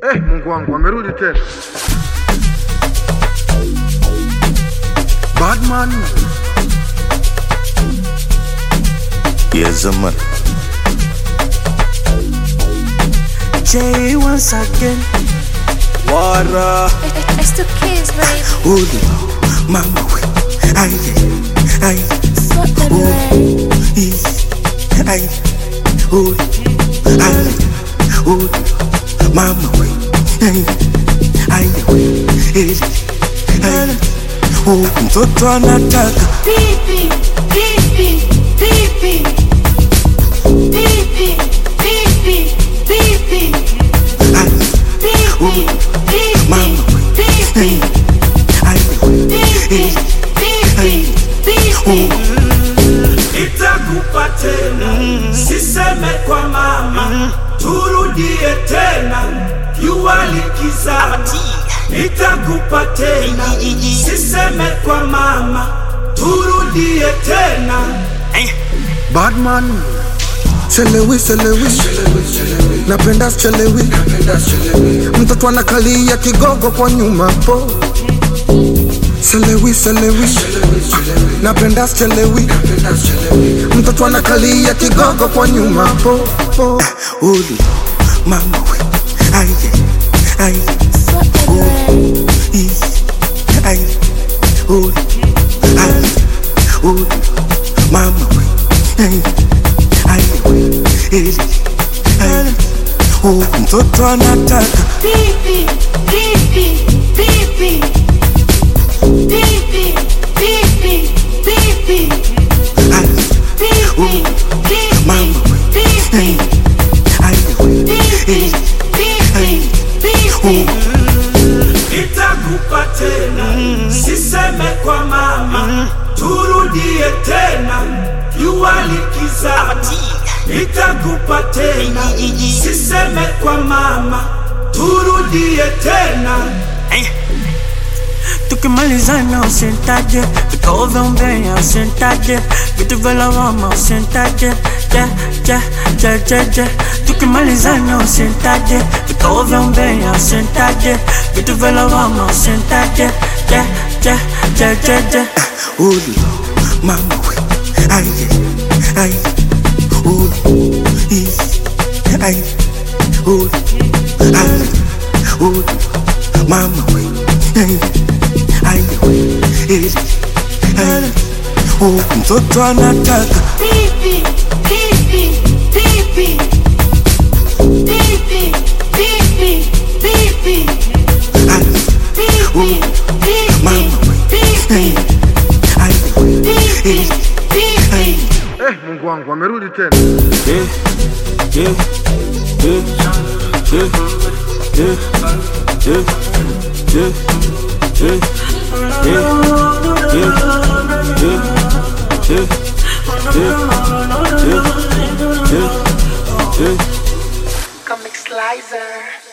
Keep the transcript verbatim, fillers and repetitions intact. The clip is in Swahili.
Eh, Mungu wangu amerudi tena. Badman. Yes, man. Jay once again. Wara. It's the kids, baby. Udi, mama we. Aye, aye. Fuck the rain. Aye, udi, aye, udi, mama we. Aye, aye we. Aye, udi, mtoto anataka. Pipi, pipi, pipi. Pipi, pipi, pipi. Aye, udi, mama we. Aye, aye we. Aye, udi. Nitakupa tena, siseme kwa mama, turudie tena, jua likizama. Nitakupa tena, siseme kwa mama, turudie tena. Badman. Chelewi, chelewi, napenda chelewi. Mtoto anakalia kigogo kwa nyuma po. Chelewi, chelewi, napenda chelewi. Mtoto anakalia kigogo kwa nyuma po po. Udi, mama we. Aye, aye. Fuck the rain. Aye, udi, aye, udi, mama we. Aye, aye we. Aye, udi, mtoto anataka. Pipi, pipi, pipi. Pipi, pipi, pipi. Aye, Pipi, pipi, mama we. pipi. Aye we. Pipi, pipi, pipi. Nitakupa tena, siseme kwa mama, turudie tena, jua likizama. Nitakupa tena, siseme kwa mama, turudie tena. Tukimalizana usentaje, vikove umbea usentaje, vitu vya lawama usentaje, je, je, je, je, je. Tukimalizana usentaje, vikove umbea usentaje, vitu vya lawama usentaje, je, je, je, je, je. Udi, mama we. Aye, aye. Udi, aye, udi, aye, udi, mama we. Aye, aye we. Aye, udi, mtoto anataka. Pipi, pipi, pipi. Pipi, pipi, pipi. Aye, Pipi, pipi, mama we. pipi. Aye we. Pipi, pipi. Eh, Mungu wangu amerudi tena. Yeah, yeah, yeah, yeah, yeah, yeah, yeah, yeah, yeah, yeah, yeah, yeah, yeah, yeah. Comic Slicer.